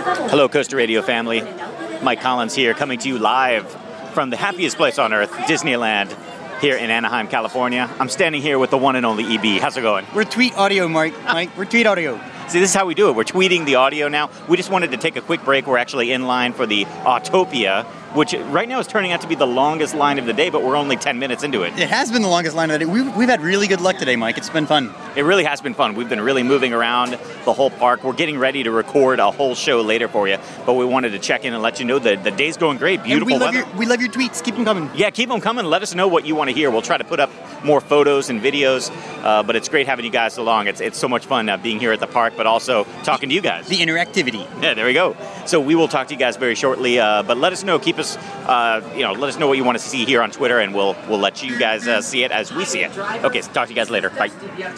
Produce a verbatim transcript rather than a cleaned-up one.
Hello, Coaster Radio family. Mike Collins here, coming to you live from the happiest place on earth, Disneyland, here in Anaheim, California. I'm standing here with the one and only E B. How's it going? We're tweet audio, Mike. Mike, we're tweet audio. See, this is how we do it. We're tweeting the audio now. We just wanted to take a quick break. We're actually in line for the Autopia, which right now is turning out to be the longest line of the day, but we're only ten minutes into it. It has been the longest line of the day. We've, we've had really good luck today, Mike. It's been fun. It really has been fun. We've been really moving around the whole park. We're getting ready to record a whole show later for you, but we wanted to check in and let you know that the day's going great. Beautiful and we love weather. Your, we love your tweets. Keep them coming. Yeah, keep them coming. Let us know what you want to hear. We'll try to put up more photos and videos, uh, but it's great having you guys along. It's it's so much fun uh, being here at the park, but also talking to you guys. The interactivity. Yeah, there we go. So we will talk to you guys very shortly, uh, but let us know. Keep us, uh, you know, let us know what you want to see here on Twitter, and we'll we'll let you guys uh, see it as we see it. Okay, so talk to you guys later. Bye.